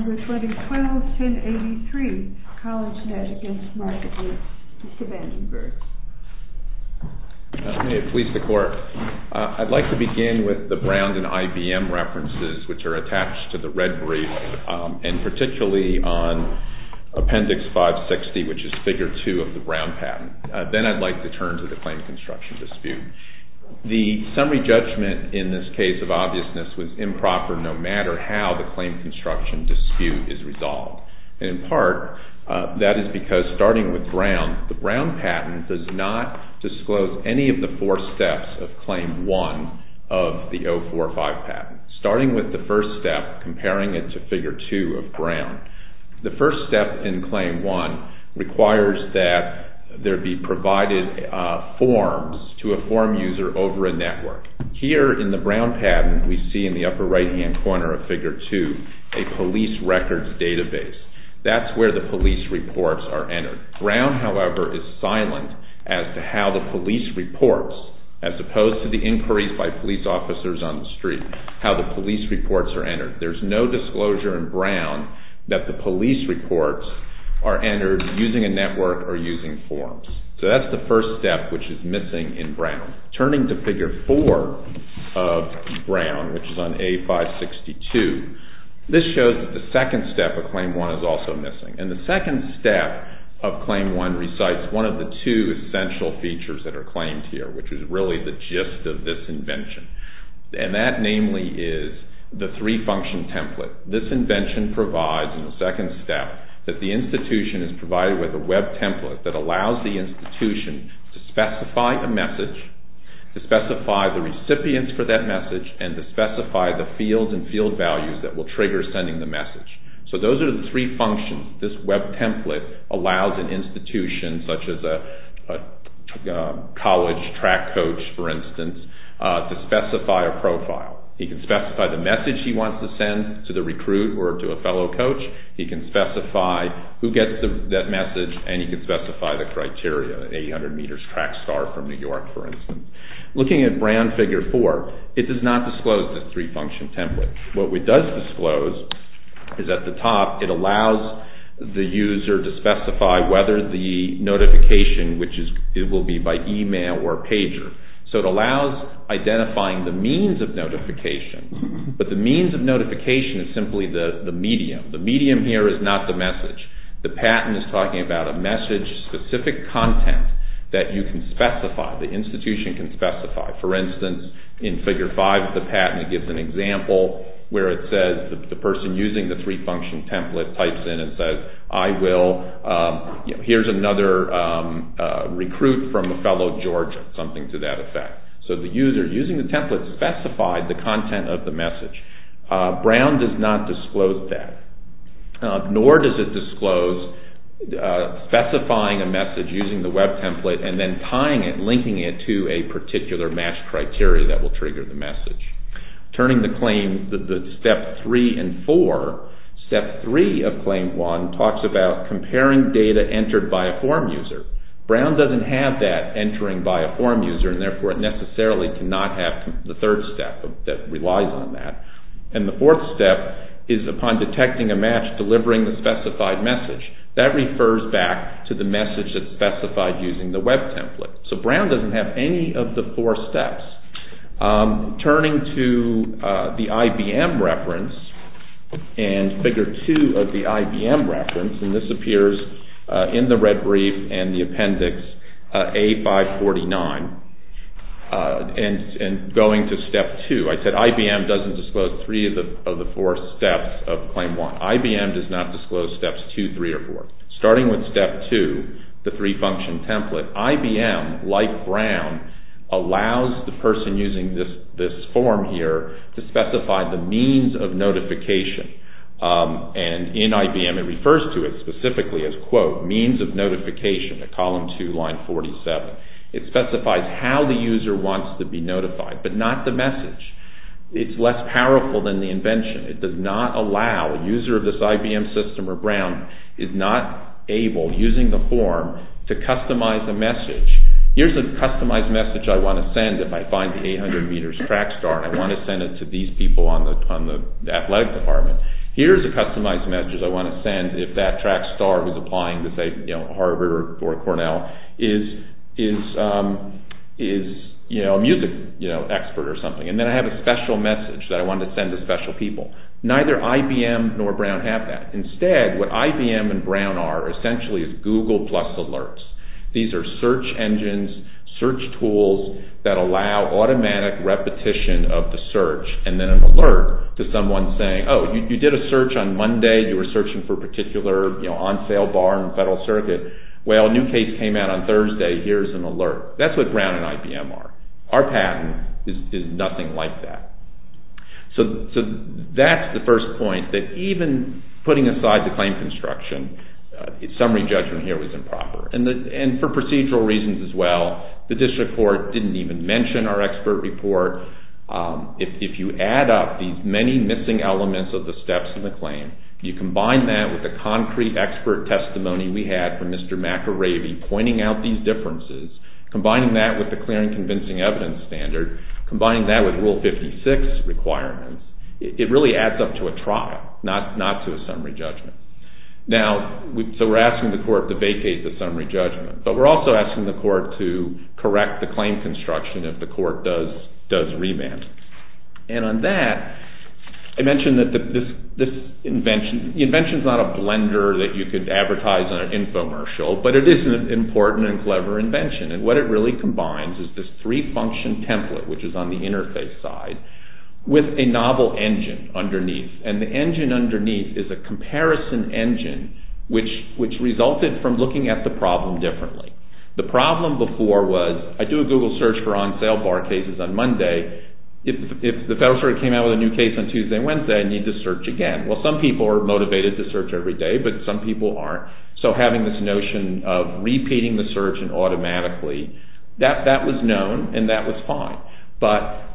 number 2012-1083, CollegeNet against MarketLink. Mr. Vandenberg. May it please the Court. I'd like to begin with the Brown and IBM references, which are attached to the red brief, and particularly on Appendix 560, which is Figure 2 of the Brown patent. Then I'd like to turn to the claim construction dispute. The summary judgment in this case of obviousness was improper no matter how the claim construction dispute is resolved. And in part, that is because starting with Brown, the Brown patent does not disclose any of the four steps of Claim 1 of the 045 patent. Starting with the first step, comparing it to Figure 2 of Brown, the first step in Claim 1 requires that there be provided forms to a form user over a network. Here in the Brown patent, we see in the upper right-hand corner of Figure 2 a police records database. That's where the police reports are entered. Brown, however, is silent as to how the police reports, as opposed to the inquiries by police officers on the street, how the police reports are entered. There's no disclosure in Brown that the police reports are entered using a network or using forms. So that's the first step, which is missing in Brown. Turning to Figure 4 of Brown, which is on A562, this shows that the second step of Claim 1 is also missing. And the second step of Claim 1 recites one of the two essential features that are claimed here, which is really the gist of this invention. And that, namely, is the three-function template. This invention provides, in the second step, that the institution is provided with a web template that allows the institution to specify a message, to specify the recipients for that message, and to specify the fields and field values that will trigger sending the message. So those are the three functions this web template allows an institution, such as a college track coach, for instance, to specify a profile. He can specify the message he wants to send to the recruit or to a fellow coach. He can specify who gets that message, and he can specify the criteria, 800 meters track star from New York, for instance. Looking at Brown Figure 4, it does not disclose this three-function template. What it does disclose is at the top, it allows the user to specify whether the notification, it will be by email or pager. So it allows identifying the means of notification, but the means of notification is simply the medium. The medium here is not the message. The patent is talking about a message-specific content that you can specify, the institution can specify. For instance, in Figure 5 of the patent, it gives an example where it says the person using the three-function template types in and says, I will, here's another recruit from a fellow Georgia, something to that effect. So the user using the template specified the content of the message. Brown does not disclose that, nor does it disclose specifying a message using the web template and then tying it, linking it to a particular match criteria that will trigger the message. Turning to Claim, the Step 3 and 4, Step 3 of Claim 1 talks about comparing data entered by a form user. Brown doesn't have that entering by a form user, and therefore it necessarily cannot have the third step that relies on that. And the fourth step is upon detecting a match, delivering the specified message. That refers back to the message that's specified using the web template. So Brown doesn't have any of the four steps. Turning to the IBM reference and Figure 2 of the IBM reference, and this appears in the red brief and the appendix A549, and going to Step 2. I said IBM doesn't disclose three of the four steps of Claim 1. IBM does not disclose Steps 2, 3, or 4. Starting with Step 2, the three-function template, IBM, like Brown, allows the person using this form here to specify the means of notification. And in IBM, it refers to it specifically as, quote, means of notification, at column 2, line 47. It specifies how the user wants to be notified, but not the message. It's less powerful than the invention. It does not allow a user of this IBM system or Brown is not able, using the form, to customize a message. Here's a customized message I want to send if I find the 800 meters track star and I want to send it to these people on the athletic department. Here's a customized message I want to send if that track star who's applying to say Harvard or Cornell is a music expert or something, and then I have a special message that I want to send to special people. Neither IBM nor Brown have that. Instead, what IBM and Brown are essentially is Google plus alerts. These are search engines, search tools that allow automatic repetition of the search, and then an alert to someone saying, oh, you did a search on Monday, you were searching for a particular on-sale bar in the Federal Circuit. Well, a new case came out on Thursday, here's an alert. That's what Brown and IBM are. Our patent is nothing like that. So that's the first point, that even putting aside the claim construction, summary judgment here was improper. And for procedural reasons as well, the district court didn't even mention our expert report. If you add up these many missing elements of the steps in the claim, you combine that with the concrete expert testimony we had from Mr. McAravey pointing out these differences, combining that with the clear and convincing evidence standard, combining that with Rule 56 requirements, it really adds up to a trial, not to a summary judgment. Now, so we're asking the court to vacate the summary judgment, but we're also asking the court to correct the claim construction if the court does remand. And on that, I mentioned that this invention, the invention is not a blender that you could advertise on an infomercial, but it is an important and clever invention. And what it really combines is this three-function template, which is on the interface side, with a novel engine underneath. And the engine underneath is a comparison engine which resulted from looking at the problem differently. The problem before was, I do a Google search for on-sale bar cases on Monday. If the Federal Circuit came out with a new case on Tuesday and Wednesday, I need to search again. Well, some people are motivated to search every day, but some people aren't. So having this notion of repeating the search and automatically, that was known and that was fine. But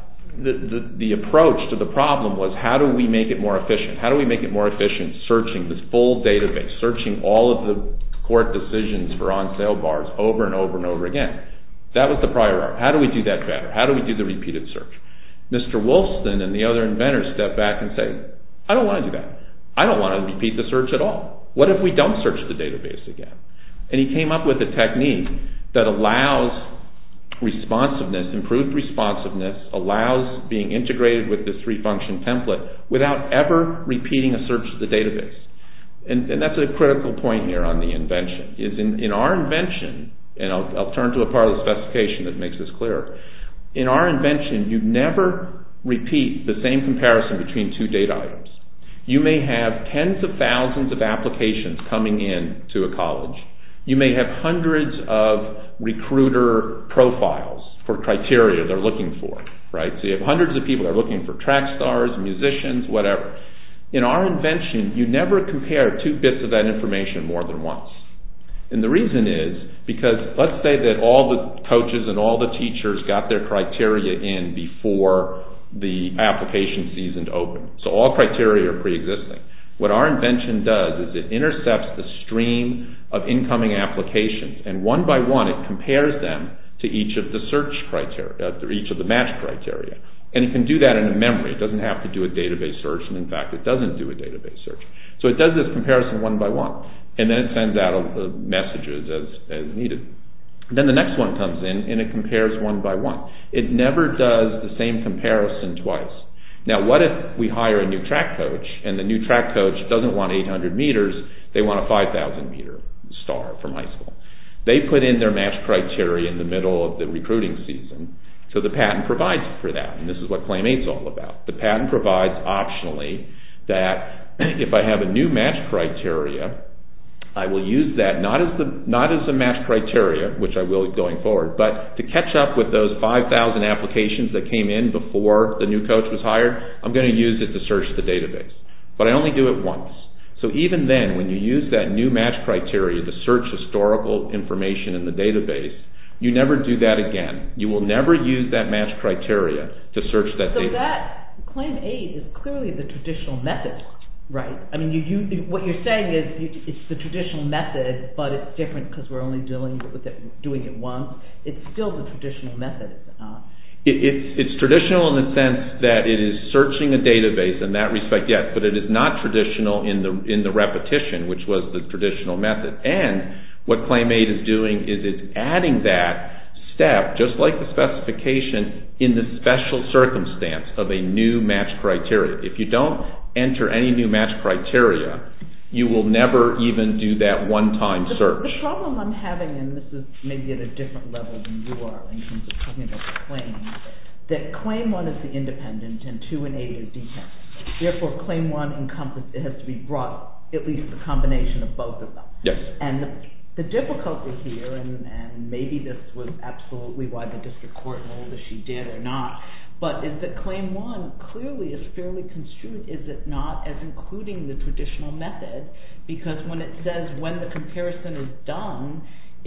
the approach to the problem was, how do we make it more efficient? How do we make it more efficient searching this full database, searching all of the court decisions for on-sale bars over and over and over again? That was the prior art. How do we do that better? How do we do the repeated search? Mr. Wolfson and the other inventors step back and say, I don't want to do that. I don't want to repeat the search at all. What if we don't search the database again? And he came up with a technique that allows responsiveness, improved responsiveness, allows being integrated with this three-function template without ever repeating a search of the database. And that's a critical point here on the invention. Is in our invention, and I'll turn to a part of the specification that makes this clearer. In our invention, you never repeat the same comparison between two data items. You may have tens of thousands of applications coming in to a college. You may have hundreds of recruiter profiles for criteria they're looking for, right? So you have hundreds of people that are looking for track stars, musicians, whatever. In our invention, you never compare two bits of that information more than once. And the reason is because let's say that all the coaches and all the teachers got their criteria in before the application season opened. So all criteria are pre-existing. What our invention does is it intercepts the stream of incoming applications, and one by one it compares them to each of the search criteria, to each of the match criteria. And it can do that in a memory. It doesn't have to do a database search, and in fact it doesn't do a database search. So it does this comparison one by one, and then it sends out messages as needed. And then the next one comes in and it compares one by one. It never does the same comparison twice. Now what if we hire a new track coach and the new track coach doesn't want 800 meters, they want a 5,000 meter star from high school. They put in their match criteria in the middle of the recruiting season, so the patent provides for that, and this is what Claim 8 is all about. The patent provides optionally that if I have a new match criteria, I will use that not as a match criteria, which I will going forward, but to catch up with those 5,000 applications that came in before the new coach was hired, I'm going to use it to search the database. But I only do it once. So even then, when you use that new match criteria to search historical information in the database, you never do that again. You will never use that match criteria to search that database. So that Claim 8 is clearly the traditional method. Right. I mean, what you're saying is it's the traditional method, but it's different because we're only doing it once. It's still the traditional method, is it not? It's traditional in the sense that it is searching a database in that respect, yes, but it is not traditional in the repetition, which was the traditional method. And what Claim 8 is doing is it's adding that step, just like the specification, in the special circumstance of a new match criteria. If you don't enter any new match criteria, you will never even do that one-time search. The problem I'm having, and this is maybe at a different level than you are in terms of talking about the claims, that Claim 1 is the independent and 2 and 8 are dependent. Therefore, Claim 1 it has to be brought, at least a combination of both of them. Yes. And the difficulty here, and maybe this was absolutely why the district court ruled as she did or not, but is that Claim 1 clearly is fairly construed, is it not, as including the traditional method, because when it says when the comparison is done,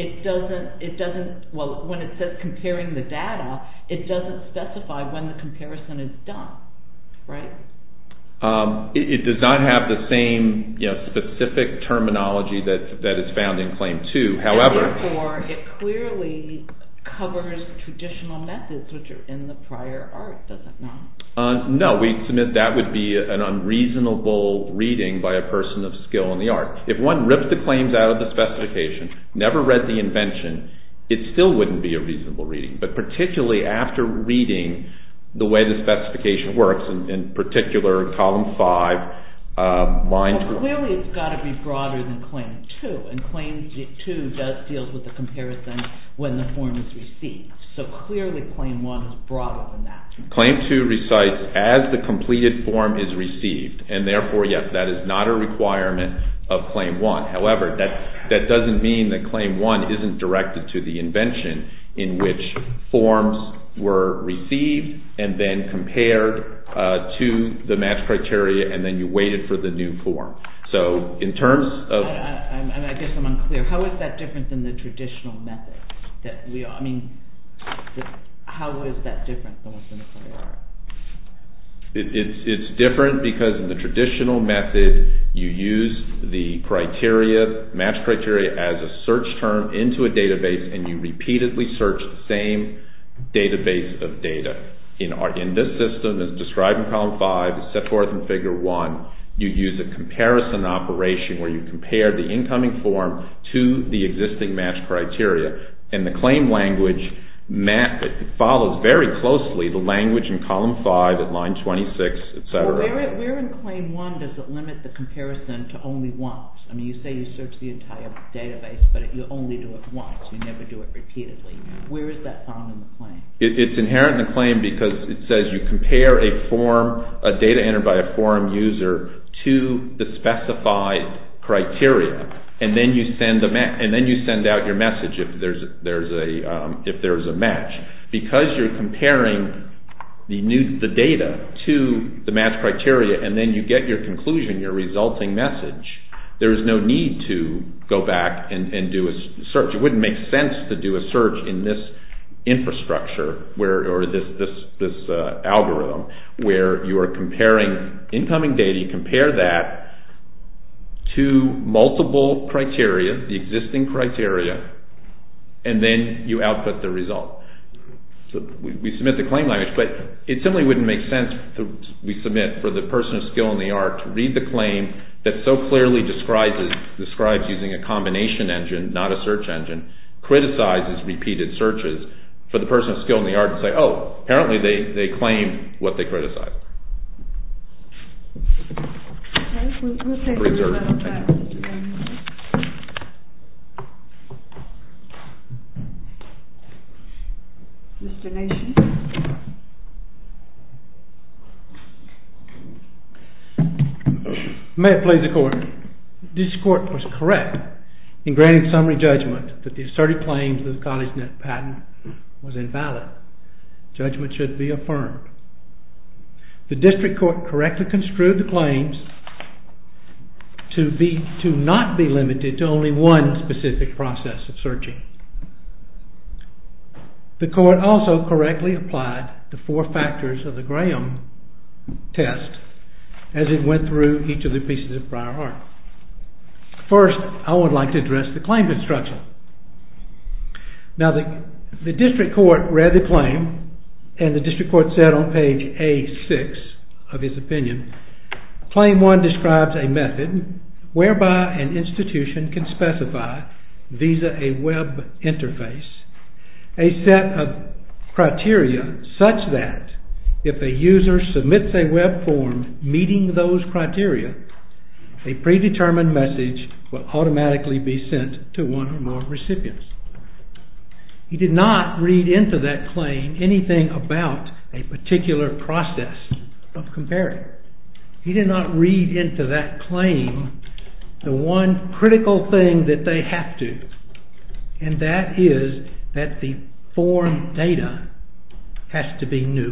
when it says comparing the data, it doesn't specify when the comparison is done, right? It does not have the same specific terminology that is found in Claim 2. However, and therefore, it clearly covers traditional methods which are in the prior art, does it not? No, we submit that would be an unreasonable reading by a person of skill in the art. If one ripped the claims out of the specification, never read the invention, it still wouldn't be a reasonable reading. But particularly after reading the way the specification works, in particular column 5, line 2. Well, clearly it's got to be broader than Claim 2, and Claim 2 deals with the comparison when the form is received. So clearly Claim 1 is broader than that. Claim 2 recites as the completed form is received, and therefore, yes, that is not a requirement of Claim 1. However, that doesn't mean that Claim 1 isn't directed to the invention in which forms were received and then compared to the match criteria, and then you waited for the new form. So in terms of... I guess I'm unclear. How is that different than the traditional method? How is that different than what's in the prior art? It's different because in the traditional method, you use the criteria, match criteria, as a search term into a database, and you repeatedly search the same database of data. In this system, as described in column 5, as set forth in figure 1, you use a comparison operation where you compare the incoming form to the existing match criteria. And the claim language follows very closely the language in column 5 at line 26, etc. Well, where in Claim 1 does it limit the comparison to only once? I mean, you say you search the entire database, but you only do it once. You never do it repeatedly. Where is that found in the claim? It's inherent in the claim because it says you compare a data entered by a forum user to the specified criteria, and then you send out your message if there's a match. Because you're comparing the data to the match criteria, and then you get your conclusion, your resulting message, there is no need to go back and do a search. It wouldn't make sense to do a search in this infrastructure or this algorithm where you are comparing incoming data. You compare that to multiple criteria, the existing criteria, and then you output the result. So we submit the claim language, but it simply wouldn't make sense we submit for the person of skill in the art to read the claim that so clearly describes using a combination engine, not a search engine, criticizes repeated searches, for the person of skill in the art to say, oh, apparently they claim what they criticize. Okay, we'll take the rebuttal back. Mr. Nation. May it please the court. This court was correct in granting summary judgment that the asserted claims of the CollegeNet patent was invalid. Judgment should be affirmed. The district court correctly construed the claims to not be limited to only one specific process of searching. The court also correctly applied the 4 factors of the Graham test as it went through each of the pieces of prior art. First, I would like to address the claim construction. Now, the district court read the claim and the district court said on page A6 of his opinion, Claim 1 describes a method whereby an institution can specify, via a web interface, a set of criteria such that if a user submits a web form meeting those criteria, a predetermined message will automatically be sent to one or more recipients. He did not read into that claim anything about a particular process of comparing. He did not read into that claim the one critical thing that they have to, and that is that the form data has to be new.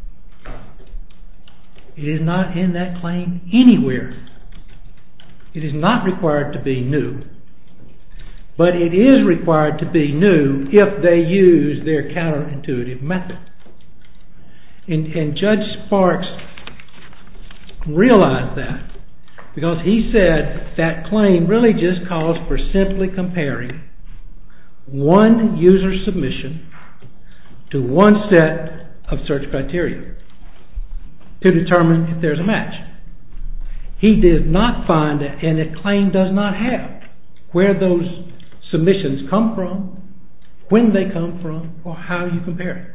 It is not in that claim anywhere. It is not required to be new, but it is required to be new if they use their counterintuitive method. And Judge Sparks realized that because he said that claim really just calls for simply comparing one user submission to one set of search criteria to determine if there's a match. He did not find it, and the claim does not have where those submissions come from, when they come from, or how you compare it.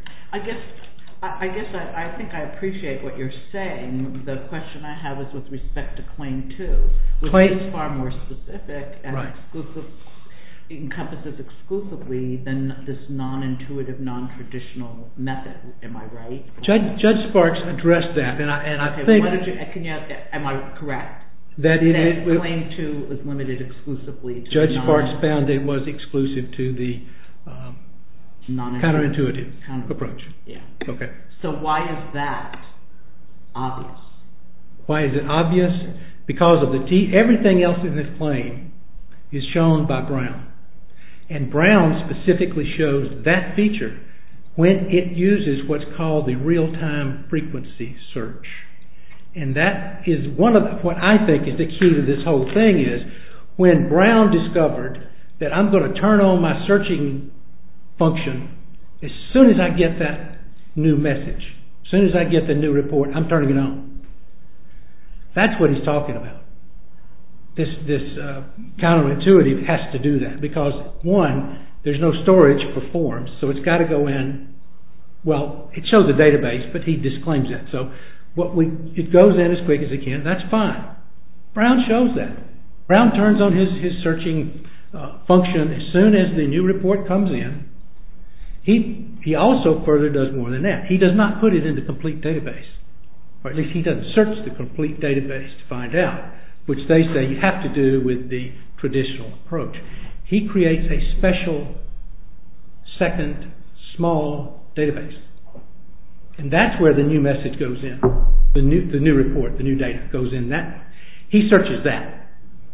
I think I appreciate what you're saying. The question I have is with respect to Claim 2, which is far more specific and encompasses exclusively than this non-intuitive, non-traditional method. Am I right? Judge Sparks addressed that, and I think... am I correct? That Claim 2 is limited exclusively to Judge Sparks found it was exclusive to the counterintuitive approach. Yeah. Okay. So why is that obvious? Why is it obvious? Because of everything else in this claim is shown by Brown. And Brown specifically shows that feature when it uses what's called the real-time frequency search. And that is one of what I think is the key to this whole thing is when Brown discovered that I'm going to turn on my searching function as soon as I get that new message, as soon as I get the new report, I'm turning it on. That's what he's talking about. This counterintuitive has to do that because, one, there's no storage for forms, so it's got to go in. Well, it shows a database, but he disclaims that. So it goes in as quick as it can. That's fine. Brown shows that. Brown turns on his searching function as soon as the new report comes in. He also further does more than that. He does not put it in the complete database, or at least he doesn't search the complete database to find out, which they say you have to do with the traditional approach. He creates a special second small database. And that's where the new message goes in. The new report, the new data goes in that. He searches that.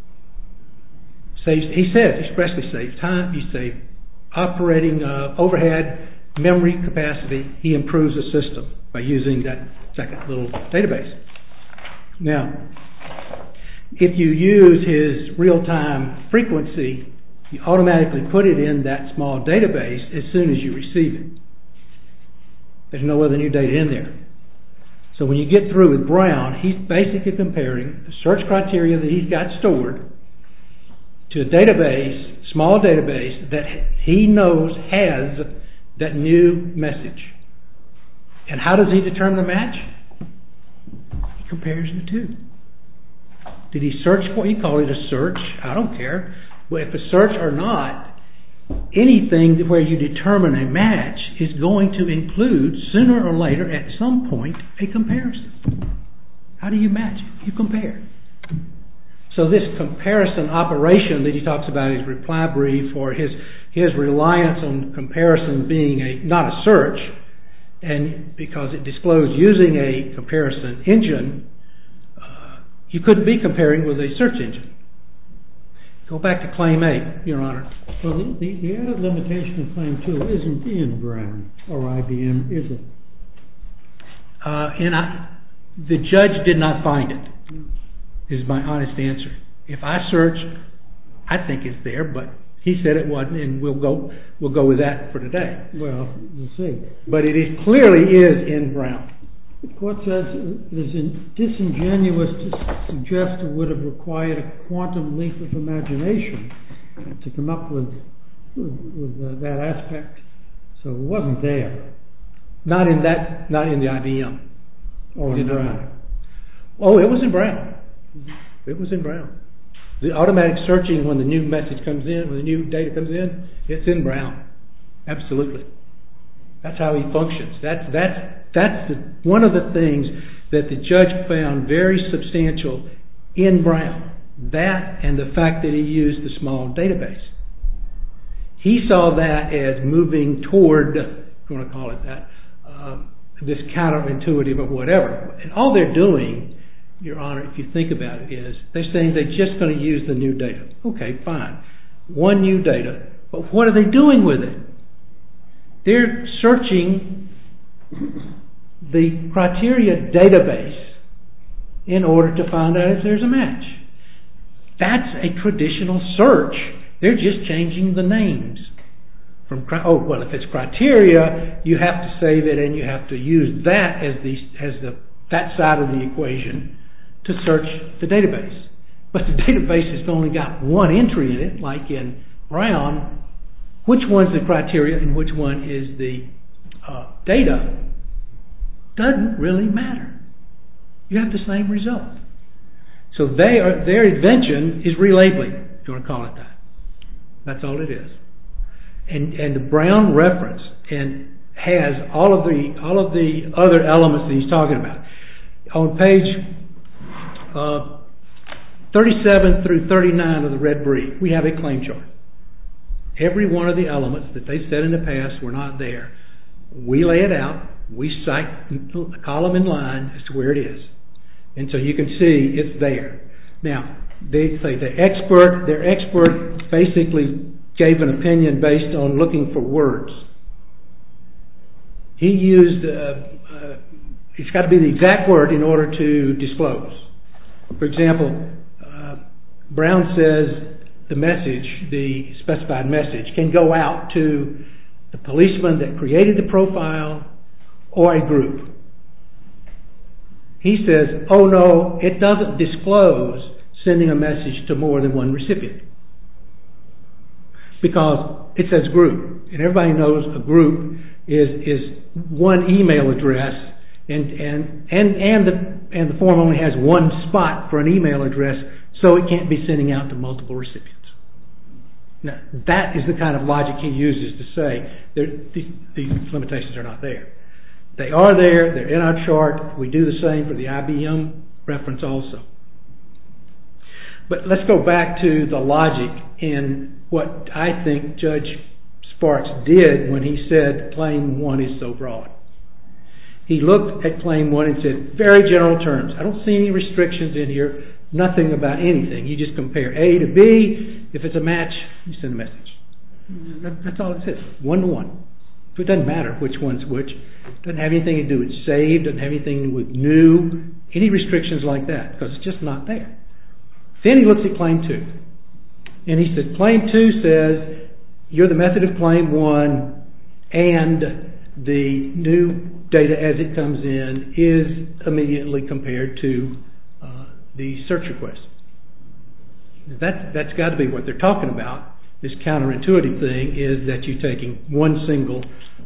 He says, expressly saves time, you save operating overhead, memory capacity. He improves the system by using that second little database. Now, if you use his real-time frequency, you automatically put it in that small database as soon as you receive it. There's no other new data in there. So when you get through with Brown, he's basically comparing the search criteria that he's got stored to a database, small database, that he knows has that new message. And how does he determine a match? He compares the two. Did he search for it? He called it a search. I don't care. But if a search or not, anything where you determine a match is going to include, sooner or later, at some point, a comparison. How do you match it? You compare. So this comparison operation that he talks about in his reply brief, or his reliance on comparison being not a search, and because it disclosed using a comparison engine, you couldn't be comparing with a search engine. Go back to Claim 8, Your Honor. Well, the added limitation of Claim 2 isn't in Brown or IBM, is it? The judge did not find it, is my honest answer. If I search, I think it's there, but He said it wasn't, and we'll go with that for today. Well, we'll see. But it clearly is in Brown. The court says it is disingenuous to suggest it would have required a quantum leap of imagination to come up with that aspect. So it wasn't there. Not in the IBM. Or in Brown. Oh, it was in Brown. It was in Brown. The automatic searching when the new message comes in, when the new data comes in, it's in Brown. Absolutely. That's how he functions. That's one of the things that the judge found very substantial in Brown. That and the fact that he used the small database. He saw that as moving toward, if you want to call it that, this counterintuitive or whatever. And all they're doing, Your Honor, if you think about it, is they're saying they're just going to use the new data. Okay, fine. One new data. But what are they doing with it? They're searching the criteria database in order to find out if there's a match. That's a traditional search. They're just changing the names. If it's criteria, you have to save it and you have to use that as that side of the equation to search the database. But the database has only got one entry in it, like in Brown. Which one's the criteria and which one is the data doesn't really matter. You have the same result. So their invention is relabeling, if you want to call it that. That's all it is. And the Brown reference has all of the other elements that he's talking about. On page 37 through 39 of the red brief, we have a claim chart. Every one of the elements that they said in the past were not there. We lay it out. We cite a column and line as to where it is. And so you can see it's there. Now, they say their expert basically gave an opinion based on looking for words. He used, it's got to be the exact word in order to disclose. For example, Brown says the message, the specified message, can go out to the policeman that created the profile or a group. He says, oh no, it doesn't disclose sending a message to more than one recipient. Because it says group, and everybody knows a group is one email address, and the form only has one spot for an email address, so it can't be sending out to multiple recipients. Now, that is the kind of logic he uses to say these limitations are not there. They are there. They're in our chart. We do the same for the IBM reference also. But let's go back to the logic in what I think Judge Sparks did when he said Claim 1 is so broad. He looked at Claim 1 and said, very general terms. I don't see any restrictions in here, nothing about anything. You just compare A to B. If it's a match, you send a message. That's all it says, 1-to-1. So it doesn't matter which one's which. It doesn't have anything to do with saved, doesn't have anything to do with new, any restrictions like that, because it's just not there. Then he looks at Claim 2. And he said, Claim 2 says, you're the method of Claim 1, and the new data as it comes in is immediately compared to the search request. That's got to be what they're talking about. This counterintuitive thing is that you're taking one single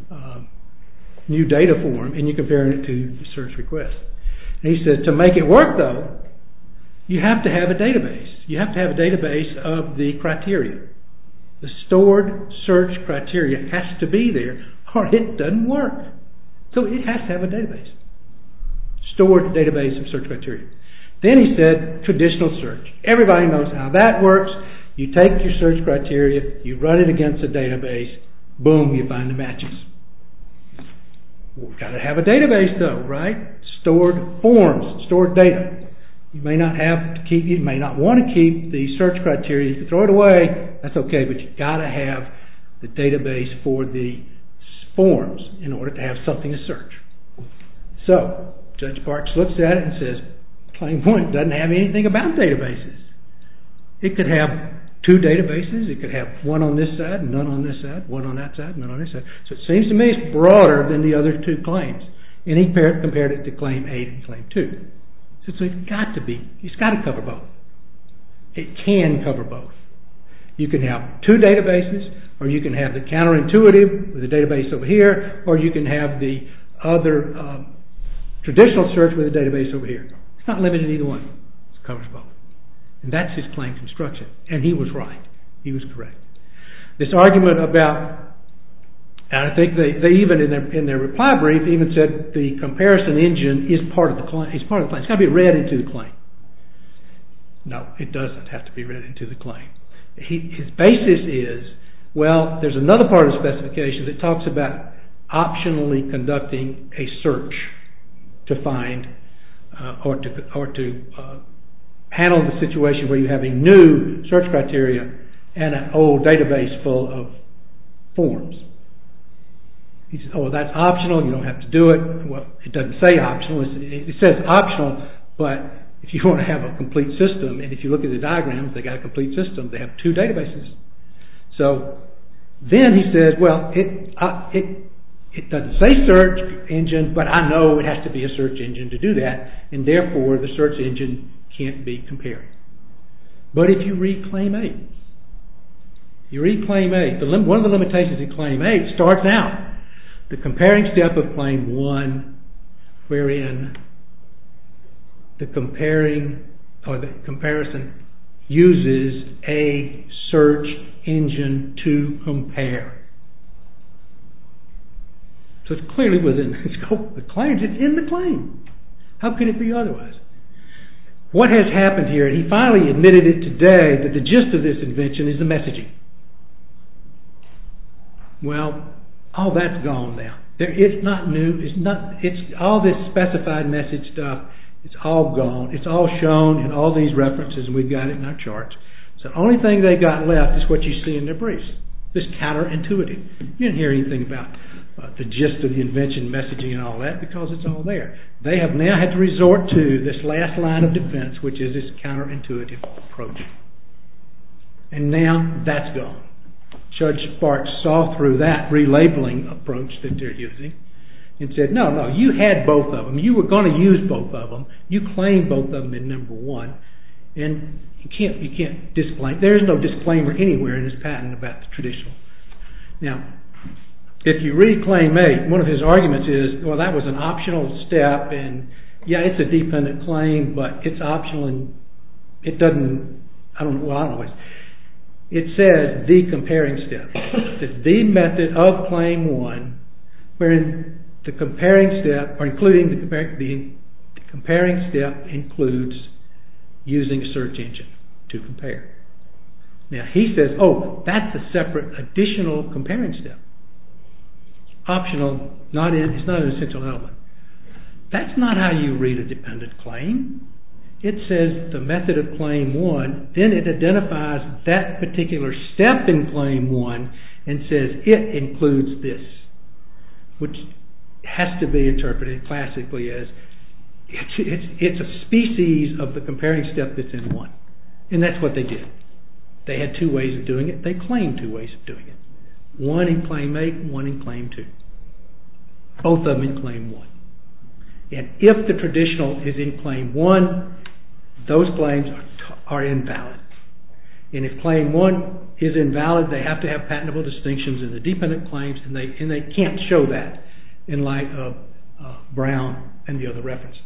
new data form and you're comparing it to the search request. And he said, to make it work though, you have to have a database. You have to have a database of the criteria. The stored search criteria has to be there or it doesn't work. So it has to have a database. Stored database of search criteria. Then he said, traditional search. Everybody knows how that works. You take your search criteria, you run it against a database, boom, you find the matches. We've got to have a database though, right? Stored forms, stored data. You may not want to keep the search criteria. You can throw it away, that's okay, but you've got to have the database for the forms in order to have something to search. So, Judge Parks looks at it and says, Claim 1 doesn't have anything about databases. It could have two databases. It could have one on this side, none on this side, one on that side, none on this side. So it seems to me it's broader than the other two claims. And he compared it to Claim 8 and Claim 2. So it's got to cover both. It can cover both. You can have two databases, or you can have the counterintuitive with a database over here, or you can have the other traditional search with a database over here. It's not limited to either one. It covers both. And that's his claim construction. And he was right. He was correct. This argument about, and I think they even in their reply brief even said the comparison engine is part of the claim. It's part of the claim. It's got to be read into the claim. No, it doesn't have to be read into the claim. His basis is, well, there's another part of the specification that talks about optionally conducting a search to find or to handle the situation where you have a new search criteria and an old database full of forms. He says, oh, that's optional, you don't have to do it. Well, it doesn't say optional. It says optional, but if you want to have a complete system, and if you look at the diagrams, they got a complete system. They have two databases. So then he says, well, it doesn't say search engine, but I know it has to be a search engine to do that, and therefore the search engine can't be compared. But if you read Claim 8, one of the limitations in Claim 8 starts out the comparing step of Claim 1, wherein the comparison uses a search engine to compare. So it's clearly within the scope of the claims. It's in the claim. How could it be otherwise? What has happened here, and he finally admitted it today, that the gist of this invention is the messaging. Well, all that's gone now. It's not new. It's all this specified message stuff. It's all gone. It's all shown in all these references, and we've got it in our charts. So the only thing they got left is what you see in their briefs. This counterintuitive. You didn't hear anything about the gist of the invention, messaging, and all that, because it's all there. They have now had to resort to this last line of defense, which is this counterintuitive approach. And now that's gone. Judge Sparks saw through that relabeling approach that they're using and said, no, you had both of them. You were going to use both of them. You claimed both of them in number 1. And you can't disclaim. There is no disclaimer anywhere in this patent about the traditional. Now, if you read Claim 8, one of his arguments is, well, that was an optional step, and yeah, it's a dependent claim, but it's optional, and it doesn't, I don't know. It says the comparing step. It's the method of Claim 1, wherein the comparing step, or including the comparing step includes using a search engine to compare. Now, he says, oh, that's a separate additional comparing step. Optional, it's not an essential element. That's not how you read a dependent claim. It says the method of Claim 1, then it identifies that particular step in Claim 1 and says it includes this, which has to be interpreted classically as it's a species of the comparing step that's in 1. And that's what they did. They had two ways of doing it. They claimed two ways of doing it. One in Claim 8, one in Claim 2. Both of them in Claim 1. And if the traditional is in Claim 1, those claims are invalid. And if Claim 1 is invalid, they have to have patentable distinctions in the dependent claims, and they can't show that in light of Brown and the other references.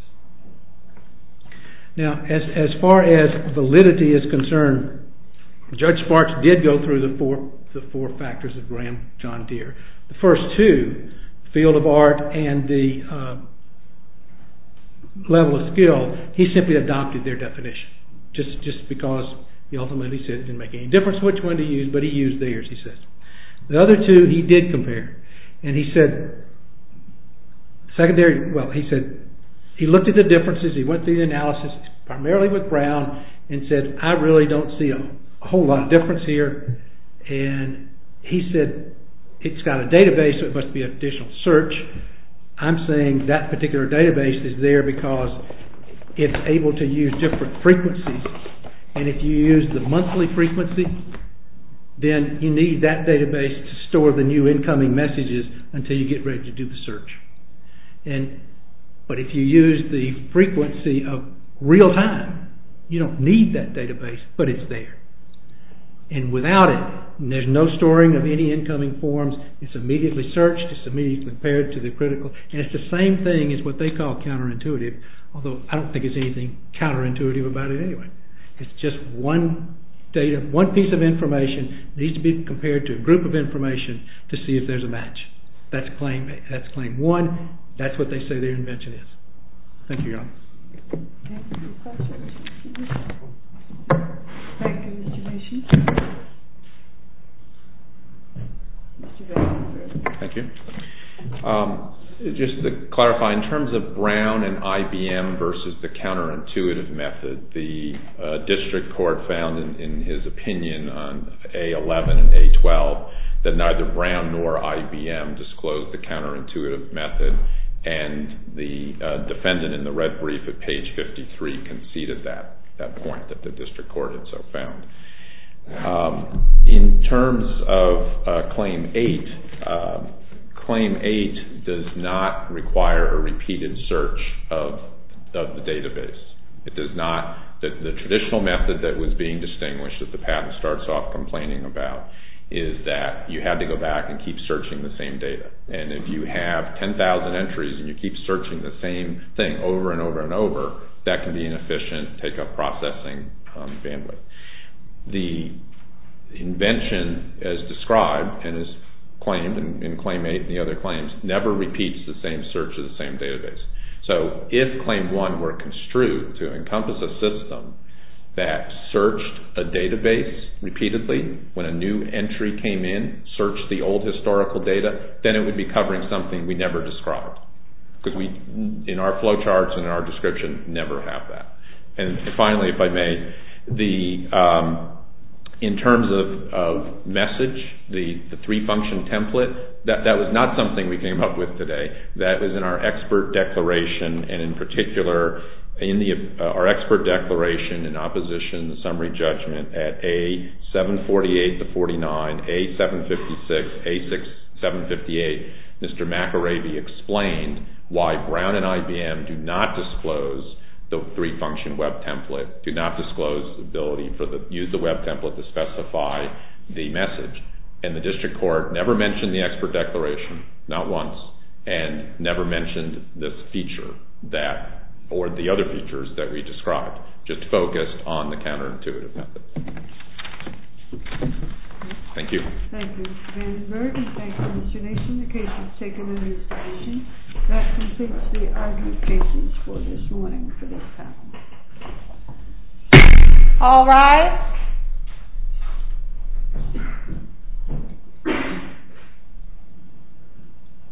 Now, as far as validity is concerned, Judge Sparks did go through the four factors of Graham John Deere. The first two, field of art and the level of skill, he simply adopted their definition. Just because he ultimately said it didn't make any difference which one to use, but he used theirs, he says. The other two he did compare. And he said, he looked at the differences, he went through the analysis, primarily with Brown, and said, I really don't see a whole lot of difference here. And he said, it's got a database, so it must be an additional search. I'm saying that particular database is there because it's able to use different frequencies And if you use the monthly frequency, then you need that database to store the new incoming messages until you get ready to do the search. But if you use the frequency of real time, you don't need that database, but it's there. And without it, there's no storing of any incoming forms. It's immediately searched. It's immediately compared to the critical. And it's the same thing as what they call counterintuitive, although I don't think it's anything counterintuitive about it anyway. It's just one piece of information needs to be compared to a group of information to see if there's a match. That's claim 1. That's what they say their invention is. Thank you, Your Honor. Thank you, Mr. Mason. Thank you. Just to clarify, in terms of Brown and IBM versus the counterintuitive method, the district court found in his opinion on A11 and A12 that neither Brown nor IBM disclosed the counterintuitive method, and the defendant in the red brief at page 53 conceded that point, that the district court had so found. In terms of Claim 8, Claim 8 does not require a repeated search of the database. It does not. The traditional method that was being distinguished, that the patent starts off complaining about, is that you had to go back and keep searching the same data. And if you have 10,000 entries and you keep searching the same thing over and over and over, that can be inefficient, take up processing bandwidth. The invention, as described and as claimed in Claim 8 and the other claims, never repeats the same search of the same database. So if Claim 1 were construed to encompass a system that searched a database repeatedly when a new entry came in, searched the old historical data, then it would be covering something we never described. Because we, in our flowcharts and in our description, never have that. And finally, if I may, in terms of message, the 3-function template, that was not something we came up with today. That was in our expert declaration, and in particular, in our expert declaration in opposition to the summary judgment at A748-49, A756, A758, Mr. McAravey explained why Brown and IBM do not disclose the 3-function web template, do not disclose the ability use the web template to specify the message. And the district court never mentioned the expert declaration, not once, and never mentioned this feature or the other features that we described, just focused on the counterintuitive method. Thank you. Thank you, Mr. Vandenberg, and thank you, Mr. Mason. The case is taken under submission. That completes the argued cases for this morning for this panel. All rise.